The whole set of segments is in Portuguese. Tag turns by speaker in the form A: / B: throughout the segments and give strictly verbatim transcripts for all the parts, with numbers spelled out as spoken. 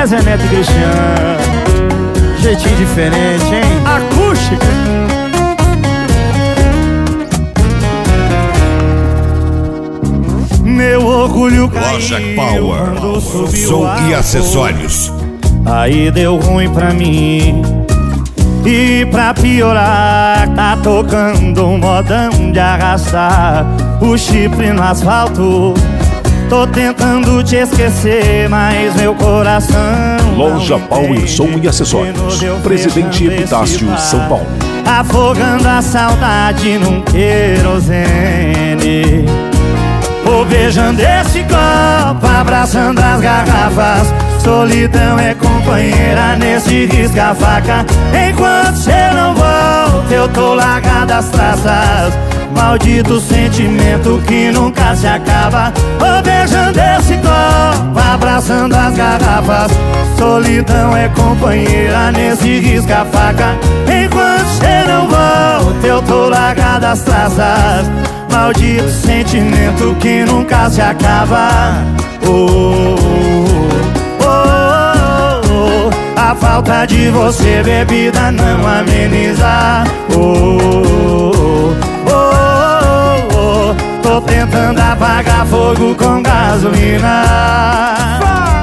A: Zé Neto e Cristiano. Jeitinho diferente, hein? Acústica. Meu orgulho
B: Loja
A: caiu
B: Power,
A: quando subiu
B: som e
A: álcool.
B: acessórios.
A: Aí deu ruim pra mim. E pra piorar, tá tocando um modão de arrastar o chifre no asfalto. Tô tentando te esquecer, mas meu coração
C: Loja Power, som e acessórios. Presidente Epitácio, São Paulo.
A: Afogando a saudade num querosene. Vou beijando esse copo, abraçando as garrafas. Solidão é companheira nesse risca-faca. Enquanto cê não volta, eu tô largado as traças. Maldito sentimento que nunca se acaba. Vou beijando esse copo, abraçando as garrafas. Solidão é companheira nesse risca-faca. Enquanto cê não volta, eu tô largado as traças. Maldito sentimento que nunca se acaba. Oh, oh, oh, oh. A falta de você, bebida, não ameniza. Oh, oh, oh, oh. Tô tentando apagar fogo com gasolina.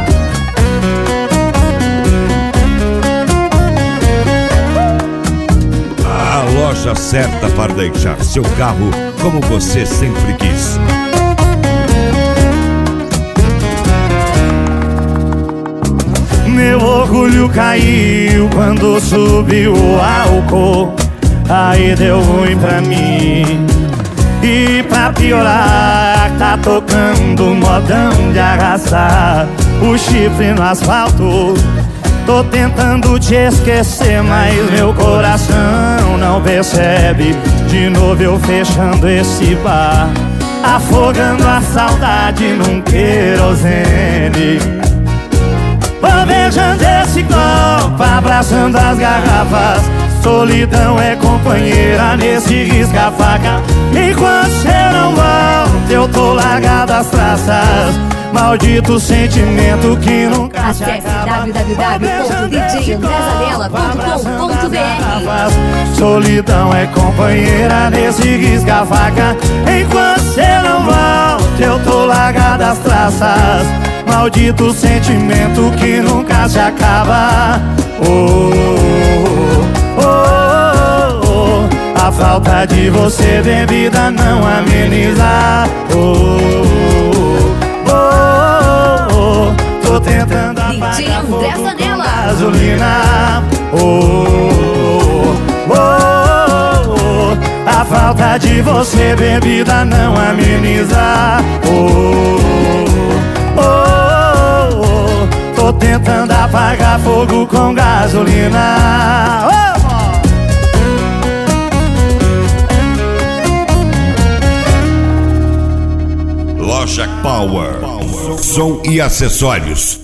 B: A loja certa para deixar seu carro como você sempre quis.
A: Meu orgulho caiu quando subiu o álcool. Aí deu ruim pra mim. E pra piorar, tá tocando um modão de arrastar o chifre no asfalto. Tô tentando te esquecer, mas meu coração não percebe. De novo eu fechando esse bar, afogando a saudade num querosene. Vou beijando esse copo, abraçando as garrafas. Solidão é companheira nesse risca-faca. Enquanto cê não volta, eu tô largado as traças. Maldito sentimento que nunca
D: Acesse
A: se acaba.
D: w w w ponto d j andré zanella ponto com ponto b r.
A: Solidão é companheira nesse risca-faca. Enquanto cê não volta, eu tô largado as traças. Maldito sentimento que nunca se acaba. Oh, oh, oh, oh. A falta de você, bebida, não ameniza. Oh, oh, oh, oh. Tô tentando apagar fogo com gasolina. Oh, oh, oh, oh. A falta de você, bebida, não ameniza. Oh, oh, oh. Tô tentando apagar fogo com gasolina. Oh!
B: Loja Power, som e acessórios.